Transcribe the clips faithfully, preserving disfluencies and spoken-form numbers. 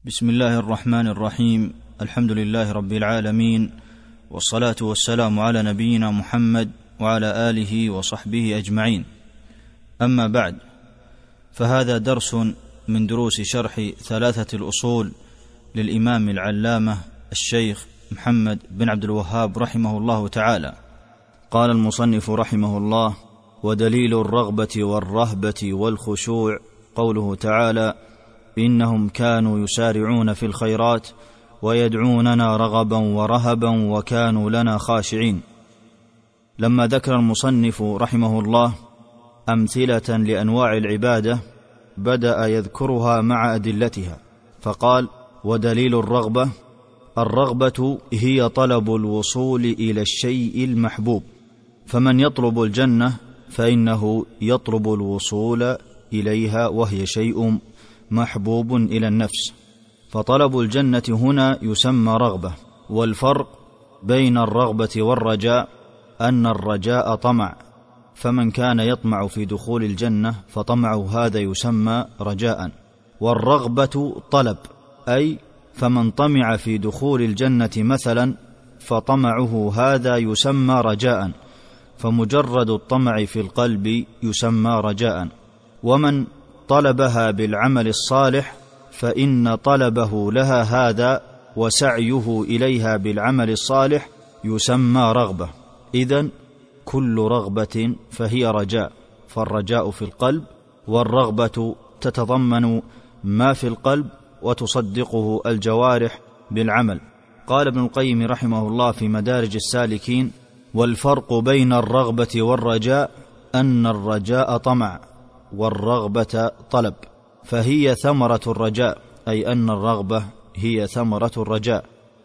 بسم الله الرحمن الرحيم. الحمد لله رب العالمين، والصلاة والسلام على نبينا محمد وعلى آله وصحبه أجمعين. أما بعد، فهذا درس من دروس شرح ثلاثة الأصول للإمام العلامة الشيخ محمد بن عبد الوهاب رحمه الله تعالى. قال المصنف رحمه الله: ودليل الرغبة والرهبة والخشوع قوله تعالى: إنهم كانوا يسارعون في الخيرات ويدعوننا رغبا ورهبا وكانوا لنا خاشعين. لما ذكر المصنف رحمه الله أمثلة لأنواع العبادة بدأ يذكرها مع أدلتها، فقال: ودليل الرغبة: الرغبة هي طلب الوصول إلى الشيء المحبوب، فمن يطلب الجنة فإنه يطلب الوصول إليها، وهي شيء محبوب إلى النفس، فطلب الجنة هنا يسمى رغبة. والفرق بين الرغبة والرجاء أن الرجاء طمع، فمن كان يطمع في دخول الجنة فطمعه هذا يسمى رجاء، والرغبة طلب، أي فمن طمع في دخول الجنة مثلا فطمعه هذا يسمى رجاء، فمجرد الطمع في القلب يسمى رجاء. ومن طلبها بالعمل الصالح فإن طلبه لها هذا وسعيه إليها بالعمل الصالح يسمى رغبة. إذن كل رغبة فهي رجاء، فالرجاء في القلب، والرغبة تتضمن ما في القلب وتصدقه الجوارح بالعمل. قال ابن القيم رحمه الله في مدارج السالكين: والفرق بين الرغبة والرجاء أن الرجاء طمع والرغبة طلب، فهي ثمرة الرجاء، أي أن الرغبة هي ثمرة الرجاء،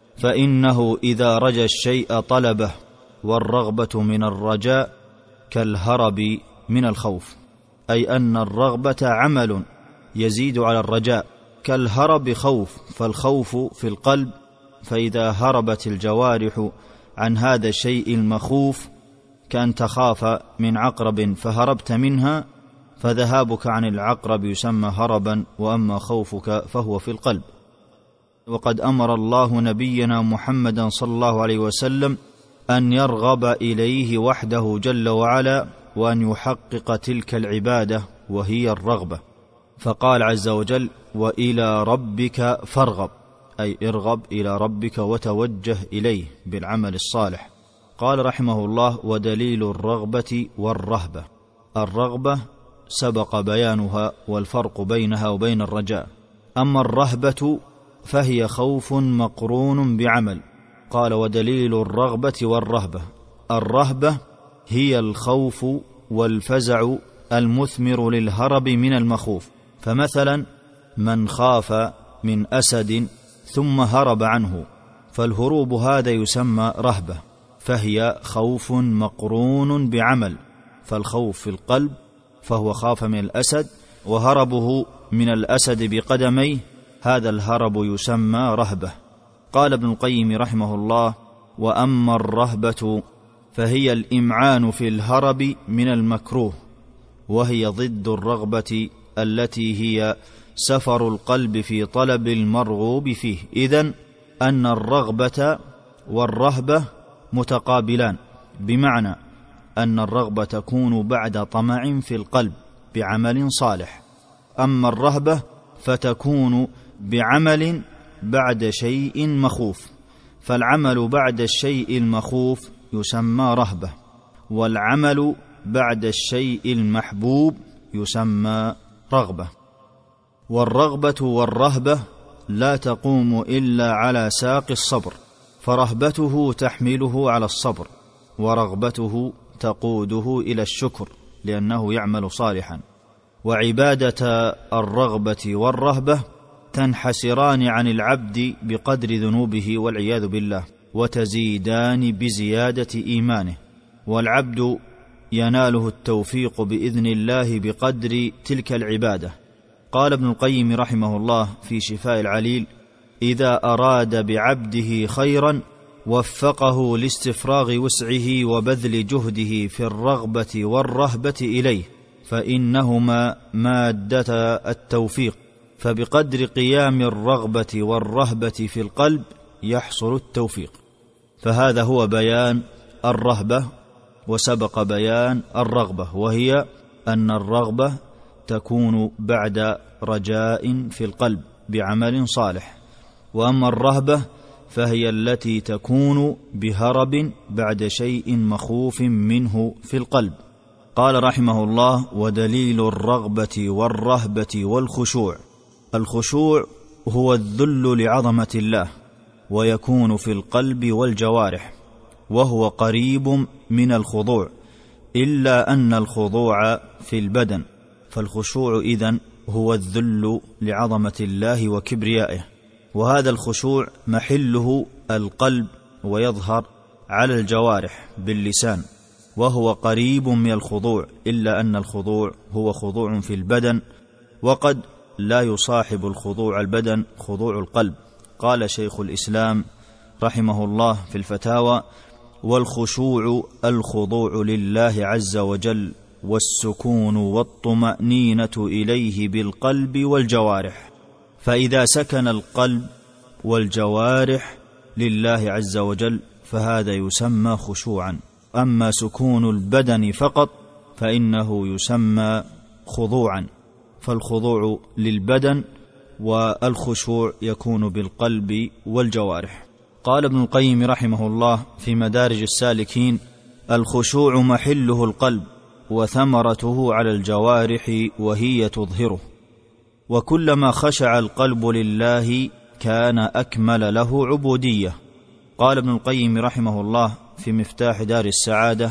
فإنه إذا رجى الشيء طلبه، والرغبة من الرجاء كالهرب من الخوف، أي أن الرغبة عمل يزيد على الرجاء، كالهرب خوف، فالخوف في القلب، فإذا هربت الجوارح عن هذا الشيء المخوف كأن تخاف من عقرب فهربت منها، فذهابك عن العقرب يسمى هربا، وأما خوفك فهو في القلب. وقد أمر الله نبينا محمدا صلى الله عليه وسلم أن يرغب إليه وحده جل وعلا، وأن يحقق تلك العبادة وهي الرغبة، فقال عز وجل: وإلى ربك فارغب، أي ارغب إلى ربك وتوجه إليه بالعمل الصالح. قال رحمه الله: ودليل الرغبة والرهبة: الرغبة سبق بيانها والفرق بينها وبين الرجاء، أما الرهبة فهي خوف مقرون بعمل. قال: ودليل الرغبة والرهبة: الرهبة هي الخوف والفزع المثمر للهرب من المخوف، فمثلا من خاف من أسد ثم هرب عنه، فالهروب هذا يسمى رهبة، فهي خوف مقرون بعمل، فالخوف في القلب، فهو خاف من الأسد، وهربه من الأسد بقدميه، هذا الهرب يسمى رهبة. قال ابن القيم رحمه الله: وأما الرهبة فهي الإمعان في الهرب من المكروه، وهي ضد الرغبة التي هي سفر القلب في طلب المرغوب فيه. إذن أن الرغبة والرهبة متقابلان، بمعنى أن الرغبة تكون بعد طمع في القلب بعمل صالح، أما الرهبة فتكون بعمل بعد شيء مخوف، فالعمل بعد الشيء المخوف يسمى رهبة، والعمل بعد الشيء المحبوب يسمى رغبة. والرغبة والرهبة لا تقوم إلا على ساق الصبر، فرهبته تحمله على الصبر، ورغبته تقوده إلى الشكر لأنه يعمل صالحا. وعبادة الرغبة والرهبة تنحسران عن العبد بقدر ذنوبه والعياذ بالله، وتزيدان بزيادة إيمانه، والعبد يناله التوفيق بإذن الله بقدر تلك العبادة. قال ابن القيم رحمه الله في شفاء العليل: إذا أراد بعبده خيرا وفقه لاستفراغ وسعه وبذل جهده في الرغبة والرهبة إليه، فإنهما مادة التوفيق، فبقدر قيام الرغبة والرهبة في القلب يحصل التوفيق. فهذا هو بيان الرهبة، وسبق بيان الرغبة، وهي أن الرغبة تكون بعد رجاء في القلب بعمل صالح، وأما الرهبة فهي التي تكون بهرب بعد شيء مخوف منه في القلب. قال رحمه الله: ودليل الرغبة والرهبة والخشوع. الخشوع هو الذل لعظمة الله، ويكون في القلب والجوارح، وهو قريب من الخضوع، إلا أن الخضوع في البدن. فالخشوع إذن هو الذل لعظمة الله وكبريائه، وهذا الخشوع محله القلب، ويظهر على الجوارح باللسان، وهو قريب من الخضوع، إلا أن الخضوع هو خضوع في البدن، وقد لا يصاحب الخضوع البدن خضوع القلب. قال شيخ الإسلام رحمه الله في الفتاوى: والخشوع الخضوع لله عز وجل، والسكون والطمأنينة إليه بالقلب والجوارح. فإذا سكن القلب والجوارح لله عز وجل فهذا يسمى خشوعا، أما سكون البدن فقط فإنه يسمى خضوعا. فالخضوع للبدن، والخشوع يكون بالقلب والجوارح. قال ابن القيم رحمه الله في مدارج السالكين: الخشوع محله القلب، وثمرته على الجوارح وهي تظهره، وكلما خشع القلب لله كان أكمل له عبودية. قال ابن القيم رحمه الله في مفتاح دار السعادة: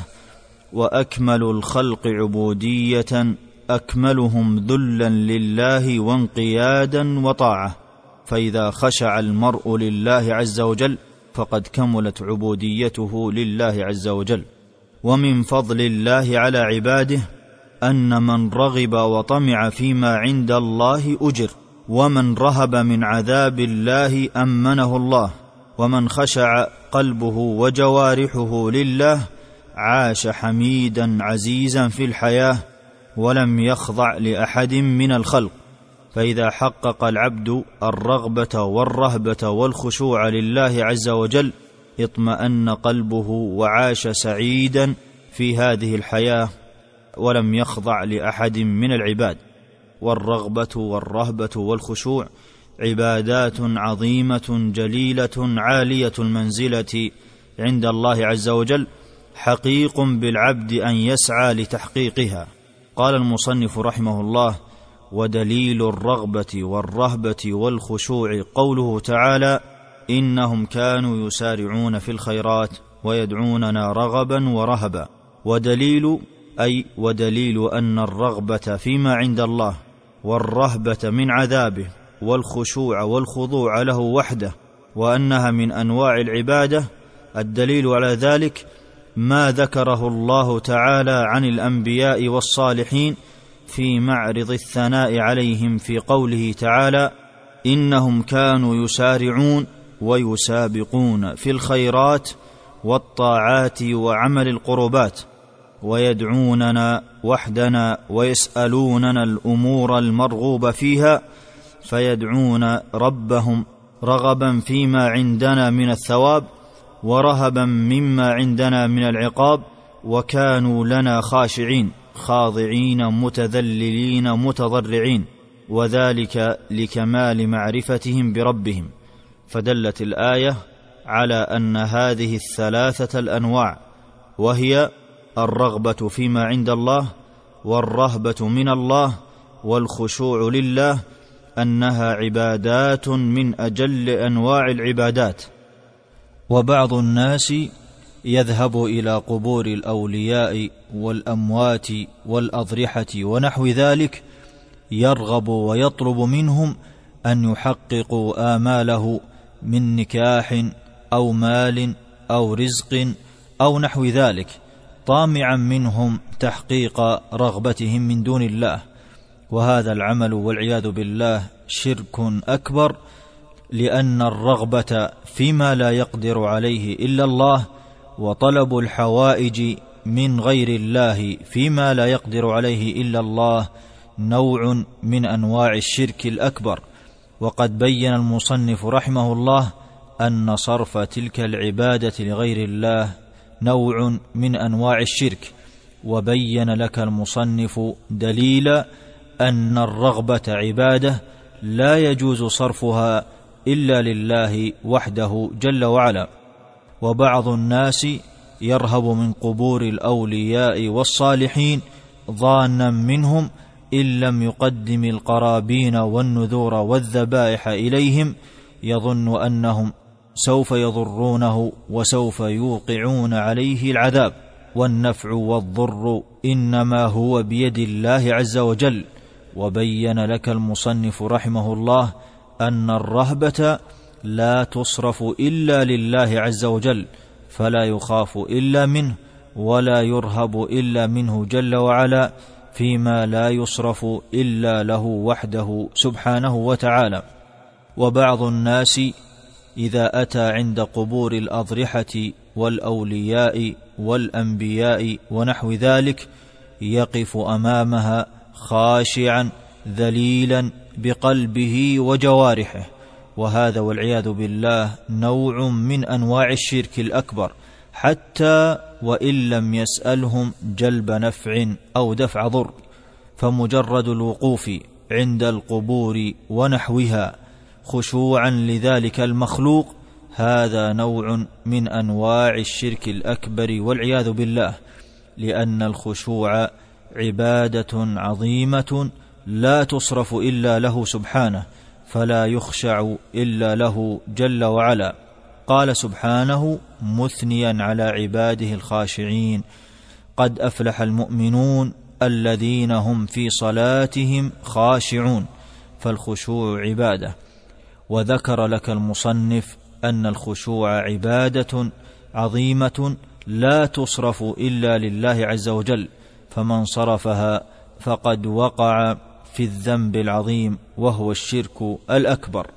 وأكمل الخلق عبودية أكملهم ذلا لله وانقيادا وطاعة. فإذا خشع المرء لله عز وجل فقد كملت عبوديته لله عز وجل. ومن فضل الله على عباده أن من رغب وطمع فيما عند الله أجر، ومن رهب من عذاب الله أمنه الله، ومن خشع قلبه وجوارحه لله عاش حميدا عزيزا في الحياة، ولم يخضع لأحد من الخلق. فإذا حقق العبد الرغبة والرهبة والخشوع لله عز وجل اطمأن قلبه وعاش سعيدا في هذه الحياة، ولم يخضع لأحد من العباد. والرغبة والرهبة والخشوع عبادات عظيمة جليلة عالية المنزلة عند الله عز وجل، حقيق بالعبد أن يسعى لتحقيقها. قال المصنف رحمه الله: ودليل الرغبة والرهبة والخشوع قوله تعالى: إنهم كانوا يسارعون في الخيرات ويدعوننا رغبا ورهبا. ودليل أي ودليل أن الرغبة فيما عند الله، والرهبة من عذابه، والخشوع والخضوع له وحده، وأنها من أنواع العبادة. الدليل على ذلك ما ذكره الله تعالى عن الأنبياء والصالحين في معرض الثناء عليهم في قوله تعالى: إنهم كانوا يسارعون ويسابقون في الخيرات والطاعات وعمل القربات، ويدعوننا وحدنا ويسألوننا الأمور المرغوب فيها، فيدعون ربهم رغبا فيما عندنا من الثواب، ورهبا مما عندنا من العقاب، وكانوا لنا خاشعين خاضعين متذللين متضرعين، وذلك لكمال معرفتهم بربهم. فدلت الآية على أن هذه الثلاثة الأنواع، وهي الرغبة فيما عند الله، والرهبة من الله، والخشوع لله، أنها عبادات من أجل أنواع العبادات. وبعض الناس يذهب إلى قبور الأولياء والأموات والأضرحة ونحو ذلك، يرغب ويطلب منهم أن يحققوا آماله من نكاح أو مال أو رزق أو نحو ذلك، طامعا منهم تحقيق رغبتهم من دون الله. وهذا العمل والعياذ بالله شرك أكبر، لأن الرغبة فيما لا يقدر عليه إلا الله، وطلب الحوائج من غير الله فيما لا يقدر عليه إلا الله، نوع من أنواع الشرك الأكبر. وقد بين المصنف رحمه الله أن صرف تلك العبادة لغير الله نوع من أنواع الشرك، وبين لك المصنف دليل أن الرغبة عبادة لا يجوز صرفها إلا لله وحده جل وعلا. وبعض الناس يرهب من قبور الأولياء والصالحين ظانا منهم إن لم يقدم القرابين والنذور والذبائح إليهم يظن أنهم سوف يضرونه وسوف يوقعون عليه العذاب، والنفع والضر إنما هو بيد الله عز وجل. وبين لك المصنف رحمه الله أن الرهبة لا تصرف إلا لله عز وجل، فلا يخاف إلا منه ولا يرهب إلا منه جل وعلا، فيما لا يصرف إلا له وحده سبحانه وتعالى. وبعض الناس إذا أتى عند قبور الأضرحة والأولياء والأنبياء ونحو ذلك يقف أمامها خاشعا ذليلا بقلبه وجوارحه، وهذا والعياذ بالله نوع من أنواع الشرك الأكبر، حتى وإن لم يسألهم جلب نفع أو دفع ضر، فمجرد الوقوف عند القبور ونحوها خشوعا لذلك المخلوق هذا نوع من أنواع الشرك الأكبر والعياذ بالله، لأن الخشوع عبادة عظيمة لا تصرف إلا له سبحانه، فلا يخشع إلا له جل وعلا. قال سبحانه مثنيا على عباده الخاشعين: قد أفلح المؤمنون الذين هم في صلاتهم خاشعون. فالخشوع عبادة. وذكر لك المصنف أن الخشوع عبادة عظيمة لا تصرف إلا لله عز وجل، فمن صرفها فقد وقع في الذنب العظيم وهو الشرك الأكبر.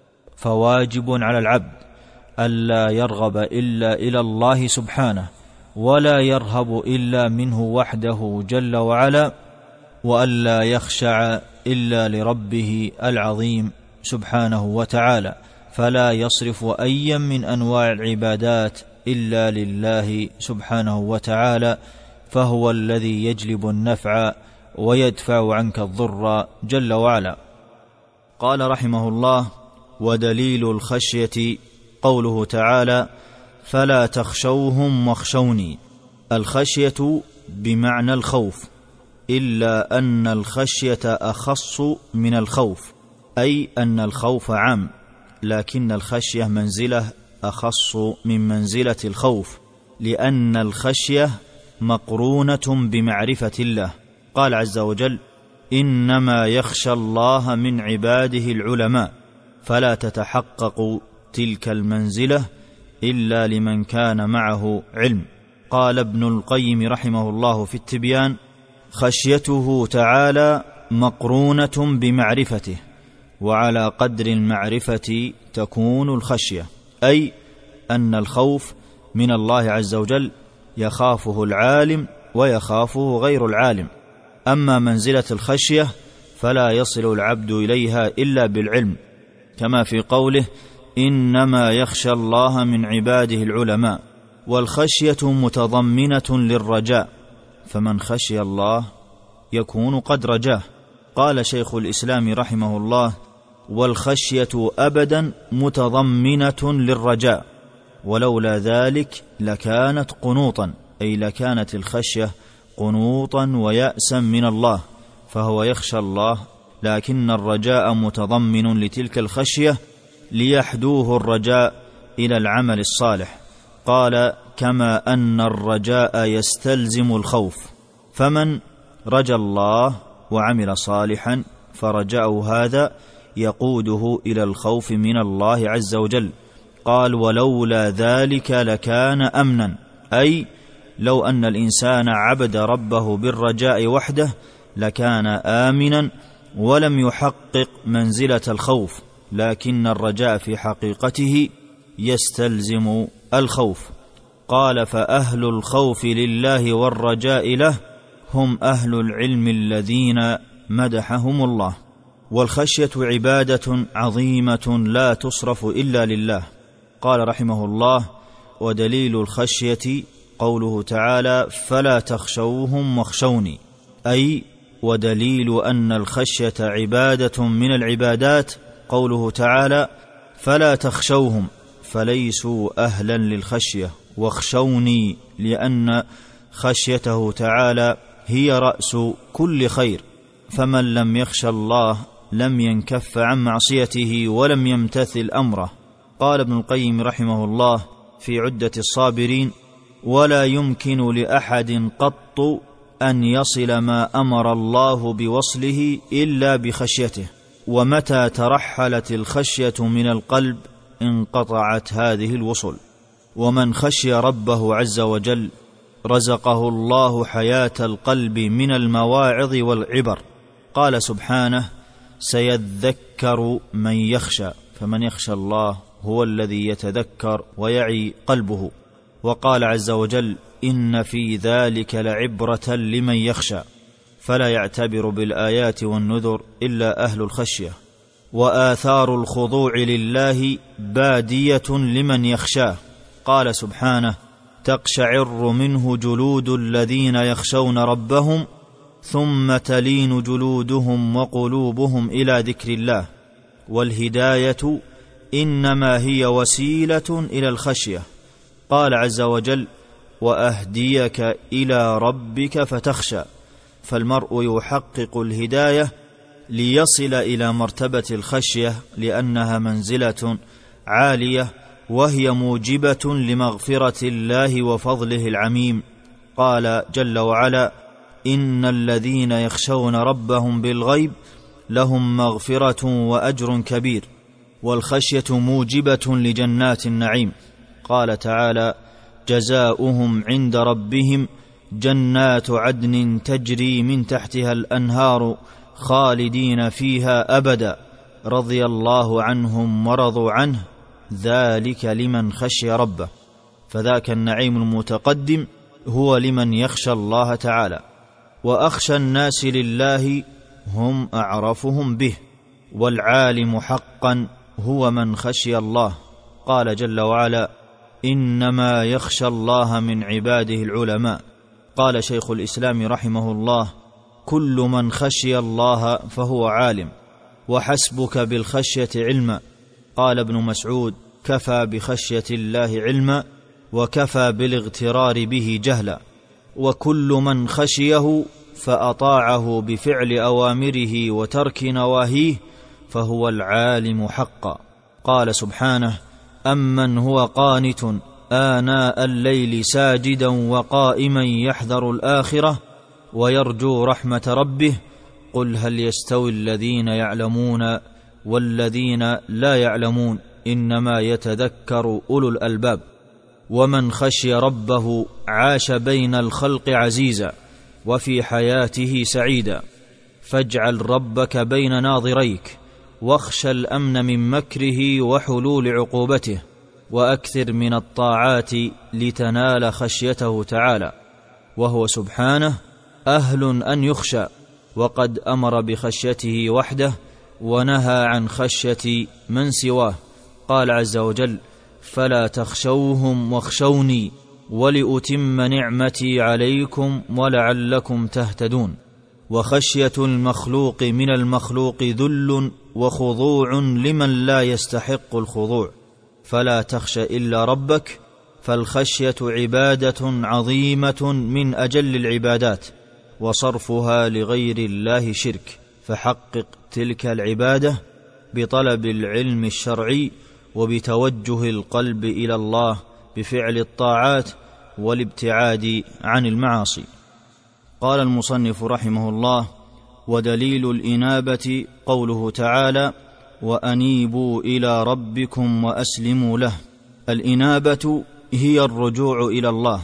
فواجب على العبد ألا يرغب إلا إلى الله سبحانه، ولا يرهب إلا منه وحده جل وعلا، وألا يخشع إلا لربه العظيم سبحانه وتعالى، فلا يصرف أيا من أنواع العبادات إلا لله سبحانه وتعالى، فهو الذي يجلب النفع ويدفع عنك الضر جل وعلا. قال رحمه الله: ودليل الخشية قوله تعالى: فلا تخشوهم واخشوني. الخشية بمعنى الخوف، إلا أن الخشية أخص من الخوف، أي أن الخوف عام، لكن الخشية منزلة أخص من منزلة الخوف، لأن الخشية مقرونة بمعرفة الله. قال عز وجل: إنما يخشى الله من عباده العلماء، فلا تتحقق تلك المنزلة إلا لمن كان معه علم. قال ابن القيم رحمه الله في التبيان: خشيته تعالى مقرونة بمعرفته، وعلى قدر المعرفة تكون الخشية، أي أن الخوف من الله عز وجل يخافه العالم ويخافه غير العالم. أما منزلة الخشية فلا يصل العبد إليها إلا بالعلم، كما في قوله: إنما يخشى الله من عباده العلماء. والخشية متضمنة للرجاء، فمن خشي الله يكون قد رجاه. قال شيخ الإسلام رحمه الله: والخشية أبدا متضمنة للرجاء، ولولا ذلك لكانت قنوطا، أي لكانت الخشية قنوطا ويأسا من الله، فهو يخشى الله، لكن الرجاء متضمن لتلك الخشية ليحدوه الرجاء إلى العمل الصالح. قال: كما أن الرجاء يستلزم الخوف، فمن رجى الله وعمل صالحا فرجاءه هذا يقوده إلى الخوف من الله عز وجل. قال: ولولا ذلك لكان أمنا، أي لو أن الإنسان عبد ربه بالرجاء وحده لكان آمنا ولم يحقق منزلة الخوف، لكن الرجاء في حقيقته يستلزم الخوف. قال: فأهل الخوف لله والرجاء له هم أهل العلم الذين مدحهم الله. والخشية عبادة عظيمة لا تصرف إلا لله. قال رحمه الله: ودليل الخشية قوله تعالى: فلا تخشوهم واخشوني، أي ودليل أن الخشية عبادة من العبادات قوله تعالى: فلا تخشوهم، فليسوا أهلا للخشية، واخشوني لأن خشيته تعالى هي رأس كل خير، فمن لم يخش الله لم ينكف عن معصيته ولم يمتثل أمره. قال ابن القيم رحمه الله في عدة الصابرين: ولا يمكن لأحد قط أن يصل ما أمر الله بوصله إلا بخشيته، ومتى ترحلت الخشية من القلب انقطعت هذه الوصول. ومن خشي ربه عز وجل رزقه الله حياة القلب من المواعظ والعبر. قال سبحانه: سيذكر من يخشى، فمن يخشى الله هو الذي يتذكر ويعي قلبه. وقال عز وجل: إن في ذلك لعبرة لمن يخشى، فلا يعتبر بالآيات والنذر إلا أهل الخشية. وآثار الخضوع لله بادية لمن يخشاه. قال سبحانه: تقشعر منه جلود الذين يخشون ربهم ثم تلين جلودهم وقلوبهم إلى ذكر الله. والهداية إنما هي وسيلة إلى الخشية. قال عز وجل: وأهديك إلى ربك فتخشى. فالمرء يحقق الهداية ليصل إلى مرتبة الخشية، لأنها منزلة عالية وهي موجبة لمغفرة الله وفضله العميم. قال جل وعلا: إن الذين يخشون ربهم بالغيب لهم مغفرة وأجر كبير. والخشية موجبة لجنات النعيم. قال تعالى: جزاؤهم عند ربهم جنات عدن تجري من تحتها الأنهار خالدين فيها أبدا رضي الله عنهم ورضوا عنه ذلك لمن خشي ربه. فذاك النعيم المتقدم هو لمن يخشى الله تعالى. وأخشى الناس لله هم أعرفهم به، والعالم حقا هو من خشي الله. قال جل وعلا: إنما يخشى الله من عباده العلماء. قال شيخ الإسلام رحمه الله: كل من خشي الله فهو عالم، وحسبك بالخشية علما. قال ابن مسعود: كفى بخشية الله علما وكفى بالاغترار به جهلا. وكل من خشيه فأطاعه بفعل أوامره وترك نواهيه فهو العالم حقا. قال سبحانه: أمن هو قانت آناء الليل ساجدا وقائما يحذر الآخرة ويرجو رحمة ربه قل هل يستوي الذين يعلمون والذين لا يعلمون إنما يتذكر أولو الألباب. ومن خشي ربه عاش بين الخلق عزيزا وفي حياته سعيدا. فاجعل ربك بين ناظريك، واخشى الأمن من مكره وحلول عقوبته، وأكثر من الطاعات لتنال خشيته تعالى، وهو سبحانه أهل أن يخشى، وقد أمر بخشيته وحده ونهى عن خشية من سواه. قال عز وجل: فلا تخشوهم واخشوني ولأتم نعمتي عليكم ولعلكم تهتدون. وخشية المخلوق من المخلوق ذل وخضوع لمن لا يستحق الخضوع، فلا تخش إلا ربك. فالخشية عبادة عظيمة من أجل العبادات، وصرفها لغير الله شرك. فحقق تلك العبادة بطلب العلم الشرعي وبتوجه القلب إلى الله بفعل الطاعات والابتعاد عن المعاصي. قال المصنف رحمه الله: ودليل الإنابة قوله تعالى: وأنيبوا إلى ربكم وأسلموا له. الإنابة هي الرجوع إلى الله،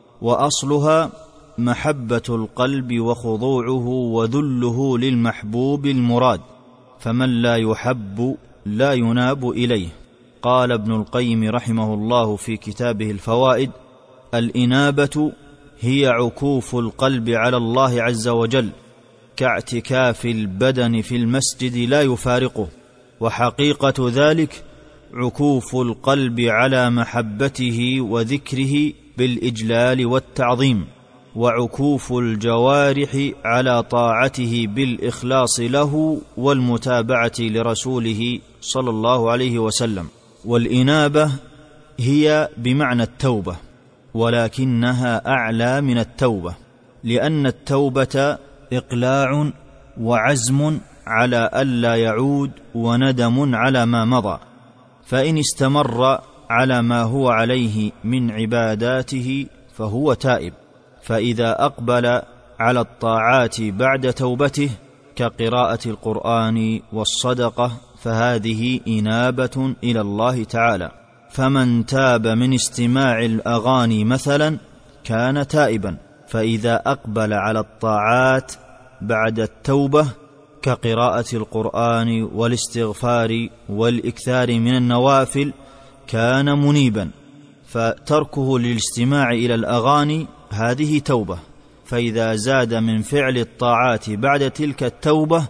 وأصلها محبة القلب وخضوعه وذله للمحبوب المراد، فمن لا يحب لا يناب إليه. قال ابن القيم رحمه الله في كتابه الفوائد: الإنابة هي عكوف القلب على الله عز وجل كاعتكاف البدن في المسجد لا يفارقه، وحقيقة ذلك عكوف القلب على محبته وذكره بالإجلال والتعظيم، وعكوف الجوارح على طاعته بالإخلاص له والمتابعة لرسوله صلى الله عليه وسلم. والإنابة هي بمعنى التوبة، ولكنها أعلى من التوبة، لأن التوبة إقلاع وعزم على ألا يعود وندم على ما مضى، فإن استمر على ما هو عليه من عباداته فهو تائب. فإذا أقبل على الطاعات بعد توبته كقراءة القرآن والصدقة فهذه إنابة إلى الله تعالى. فمن تاب من استماع الأغاني مثلا كان تائبا. فإذا أقبل على الطاعات بعد التوبة كقراءة القرآن والاستغفار والإكثار من النوافل كان منيبا. فتركه للاستماع إلى الأغاني هذه توبة. فإذا زاد من فعل الطاعات بعد تلك التوبة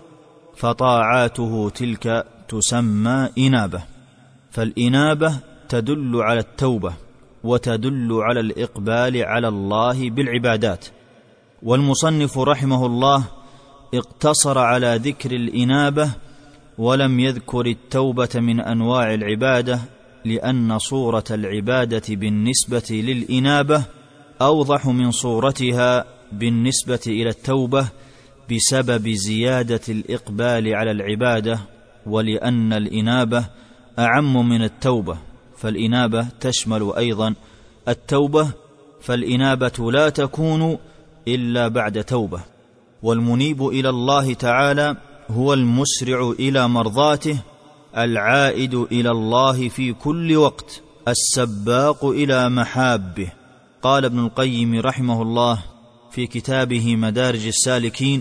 فطاعاته تلك تسمى إنابة. فالإنابة تدل على التوبة وتدل على الإقبال على الله بالعبادات. والمصنف رحمه الله اقتصر على ذكر الإنابة ولم يذكر التوبة من أنواع العبادة، لأن صورة العبادة بالنسبة للإنابة أوضح من صورتها بالنسبة إلى التوبة بسبب زيادة الإقبال على العبادة، ولأن الإنابة أعم من التوبة، فالإنابة تشمل أيضا التوبة، فالإنابة لا تكون إلا بعد توبة. والمنيب إلى الله تعالى هو المسرع إلى مرضاته، العائد إلى الله في كل وقت، السباق إلى محابه. قال ابن القيم رحمه الله في كتابه مدارج السالكين: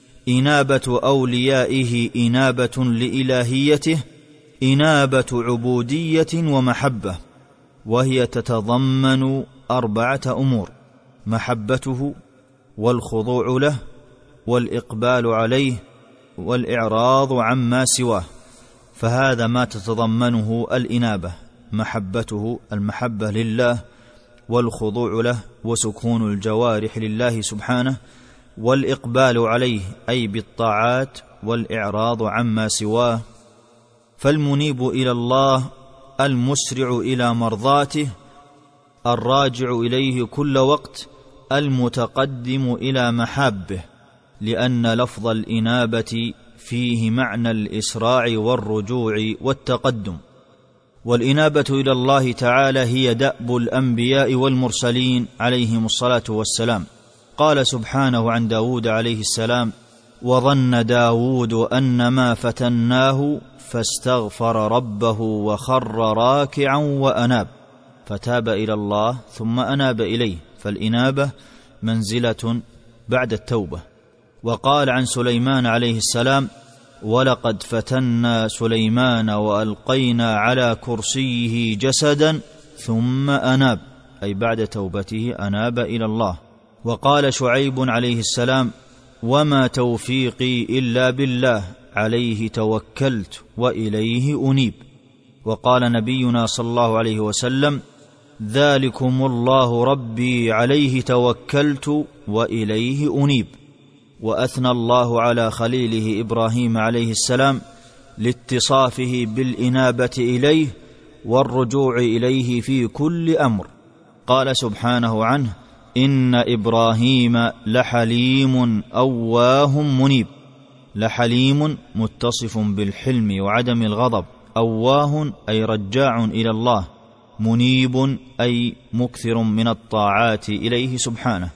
إنابة أوليائه إنابة لإلهيته، إنابة عبودية ومحبة، وهي تتضمن أربعة أمور: محبته والخضوع له والإقبال عليه والإعراض عما سواه. فهذا ما تتضمنه الإنابة: محبته المحبة لله، والخضوع له وسكون الجوارح لله سبحانه، والإقبال عليه أي بالطاعات، والإعراض عما سواه. فالمنيب إلى الله المسرع إلى مرضاته، الراجع إليه كل وقت، المتقدم إلى محابه، لأن لفظ الإنابة فيه معنى الإسراع والرجوع والتقدم. والإنابة إلى الله تعالى هي دأب الأنبياء والمرسلين عليهم الصلاة والسلام. قال سبحانه عن داود عليه السلام: وظن داود أن ما فتناه فاستغفر ربه وخر راكعا وأناب، فتاب إلى الله ثم أناب إليه. فالإنابة منزلة بعد التوبة. وقال عن سليمان عليه السلام: ولقد فتنا سليمان وألقينا على كرسيه جسدا ثم أناب، أي بعد توبته أناب إلى الله. وقال شعيب عليه السلام: وما توفيقي إلا بالله عليه توكلت وإليه أنيب. وقال نبينا صلى الله عليه وسلم: ذلكم الله ربي عليه توكلت وإليه أنيب. وأثنى الله على خليله إبراهيم عليه السلام لاتصافه بالإنابة إليه والرجوع إليه في كل أمر. قال سبحانه عنه: إن إبراهيم لحليم أواه منيب. لحليم متصف بالحلم وعدم الغضب، أواه أي رجاع إلى الله، منيب أي مكثر من الطاعات إليه سبحانه.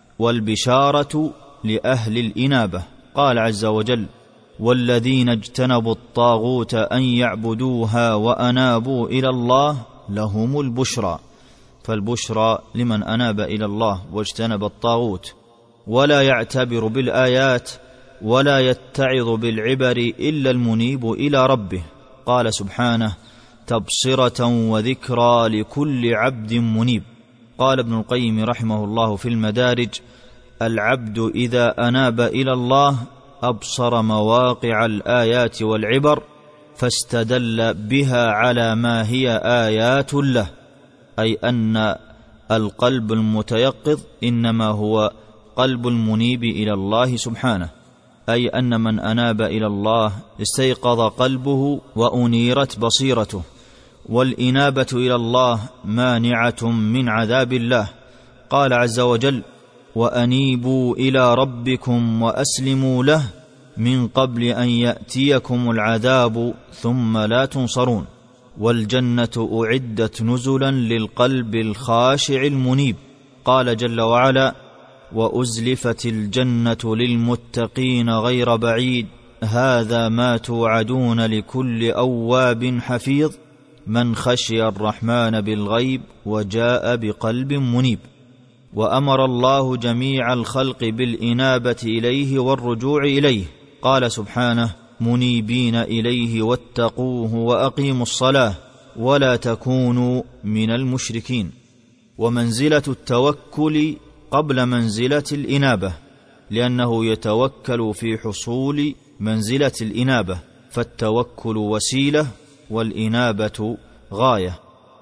والبشارة لأهل الإنابة. قال عز وجل: والذين اجتنبوا الطاغوت أن يعبدوها وأنابوا إلى الله لهم البشرى. فالبشرى لمن أناب إلى الله واجتنب الطاغوت، ولا يعتبر بالآيات ولا يتعظ بالعبر إلا المنيب إلى ربه. قال سبحانه: تبصرة وذكرى لكل عبد منيب. قال ابن القيم رحمه الله في المدارج: العبد إذا أناب إلى الله أبصر مواقع الآيات والعبر فاستدل بها على ما هي آيات له، أي أن القلب المتيقظ إنما هو قلب المنيب إلى الله سبحانه، أي أن من أناب إلى الله استيقظ قلبه وأنيرت بصيرته. والإنابة إلى الله مانعة من عذاب الله. قال عز وجل: وأنيبوا إلى ربكم وأسلموا له من قبل أن يأتيكم العذاب ثم لا تنصرون. والجنة أعدت نزلا للقلب الخاشع المنيب. قال جل وعلا: وأزلفت الجنة للمتقين غير بعيد هذا ما توعدون لكل أواب حفيظ من خشي الرحمن بالغيب وجاء بقلب منيب. وأمر الله جميع الخلق بالإنابة إليه والرجوع إليه. قال سبحانه: منيبين إليه واتقوه وأقيموا الصلاة ولا تكونوا من المشركين. ومنزلة التوكل قبل منزلة الإنابة، لأنه يتوكل في حصول منزلة الإنابة، فالتوكل وسيلة والإنابة غاية.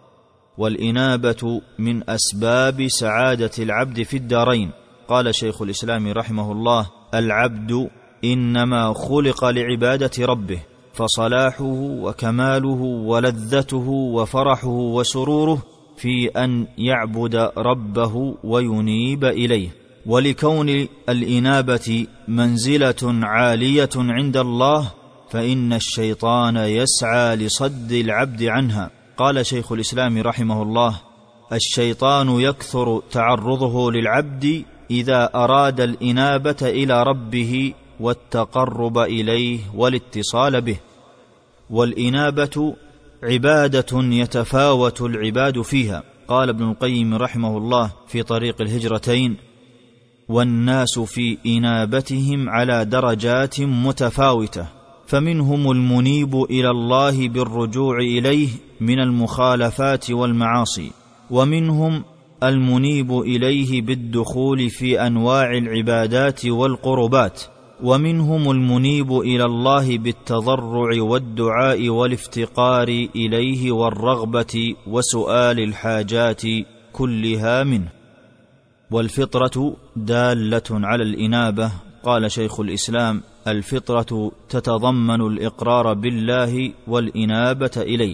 والإنابة من أسباب سعادة العبد في الدارين. قال شيخ الإسلام رحمه الله: العبد إنما خلق لعبادة ربه، فصلاحه وكماله ولذته وفرحه وسروره في أن يعبد ربه وينيب إليه. ولكون الإنابة منزلة عالية عند الله فإن الشيطان يسعى لصد العبد عنها. قال شيخ الإسلام رحمه الله: الشيطان يكثر تعرضه للعبد إذا أراد الإنابة إلى ربه والتقرب إليه والاتصال به. والإنابة عبادة يتفاوت العباد فيها. قال ابن القيم رحمه الله في طريق الهجرتين: والناس في إنابتهم على درجات متفاوتة، فمنهم المنيب إلى الله بالرجوع إليه من المخالفات والمعاصي، ومنهم المنيب إليه بالدخول في أنواع العبادات والقربات، ومنهم المنيب إلى الله بالتضرع والدعاء والافتقار إليه والرغبة وسؤال الحاجات كلها منه. والفطرة دالة على الإنابة. قال شيخ الإسلام: الفطرة تتضمن الإقرار بالله والإنابة إليه.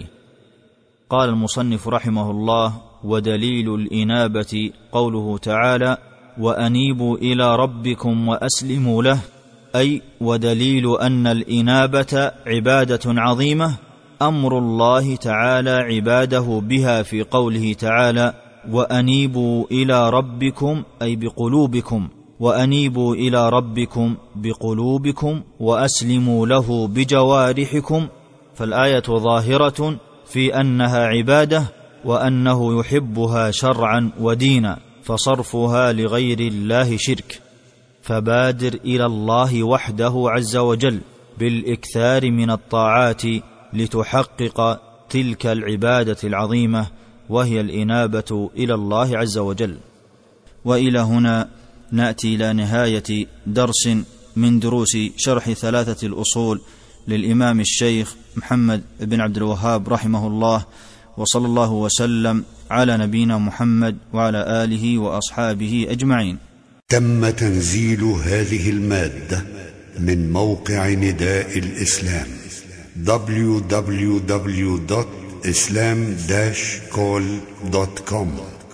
قال المصنف رحمه الله: ودليل الإنابة قوله تعالى: وأنيبوا إلى ربكم وأسلموا له، أي ودليل أن الإنابة عبادة عظيمة أمر الله تعالى عباده بها في قوله تعالى: وأنيبوا إلى ربكم، أي بقلوبكم، وأنيبوا إلى ربكم بقلوبكم وأسلموا له بجوارحكم. فالآية ظاهرة في أنها عبادة وأنه يحبها شرعا ودينا، فصرفها لغير الله شرك. فبادر إلى الله وحده عز وجل بالإكثار من الطاعات لتحقق تلك العبادة العظيمة وهي الإنابة إلى الله عز وجل. وإلى هنا نأتي إلى نهاية درس من دروس شرح ثلاثة الأصول للإمام الشيخ محمد بن عبد الوهاب رحمه الله، وصلى الله وسلم على نبينا محمد وعلى آله وأصحابه أجمعين. تم تنزيل هذه المادة من موقع نداء الإسلام دبليو دبليو دبليو دوت إسلام داش كول دوت كوم.